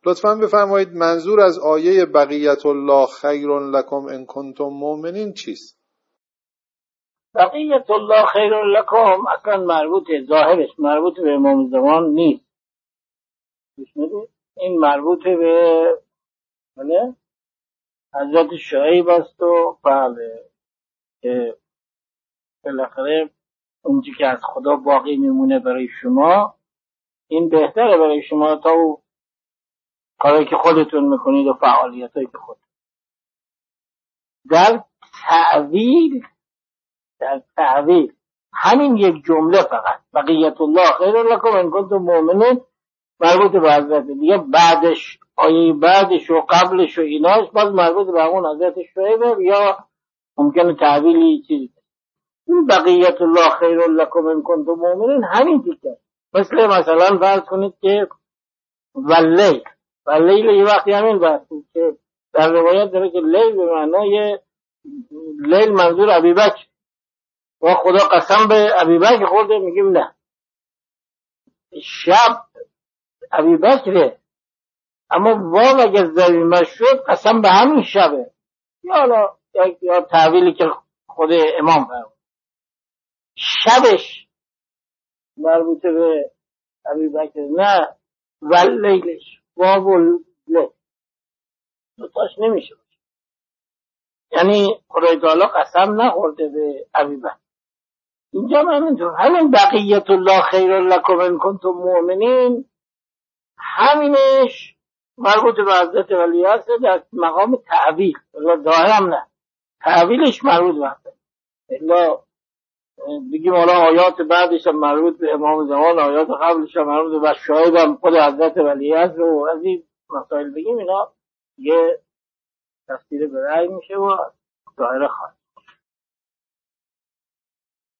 لطفاً بفرمایید منظور از آیه بقیت الله خیر لکم ان کنتم مؤمنین چیست؟ بقیت الله خیر لکم اصلا ظاهرش مربوط به امام زمان نیست. این مربوط به حضرت شعیب است و بله که بالاخره اونچه که از خدا باقی میمونه برای شما این بهتره برای شما تا او کاری که خودتون میکنید و فعالیتایی که خودتون. در تعویل همین یک جمله فقط بقیت الله خیر لکم ان کنتم مؤمنین مربوط به حضرت دیگه، بعدش آیه بعدش و قبلش و ایناش باز مربوط به اون حضرت شعیب یا ممکنه تعویلی چیزی. این بقیت الله خیر لکم ان کنتم مؤمنین همین دیگه. مثلا فرض کنید که واللیل یه وقتی همین بحث که در روایت داره که لیل به معنای لیل منظور ابیبکر و خدا قسم به ابیبکر خورده، میگیم نه شب ابیبکره، اما واو اگر ضمیمه شد قسم به همین شبه یا تعویلی که خود امام فرمود شبش مربوطه به ابیبکر نه واللیلش واو لیل دوتاش نمیشه، یعنی خدای تعالی قسم نخورده به ابیبکر. اینجا همین بقیت الله خیر لکم ان کنتم مؤمنین همینش مربوط به حضرت ولی هست در مقام تعویل، ظاهرم نه تعویلش مربوط به حضرت الا بگیم حالا آیات بعدش هم مربوط به امام زمان، آیات قبلش هم مربوط به شاهد هم خود حضرت ولی هست و از این مسائل بگیم اینا یه تفسیر به رأی میشه و ظاهر خواهد.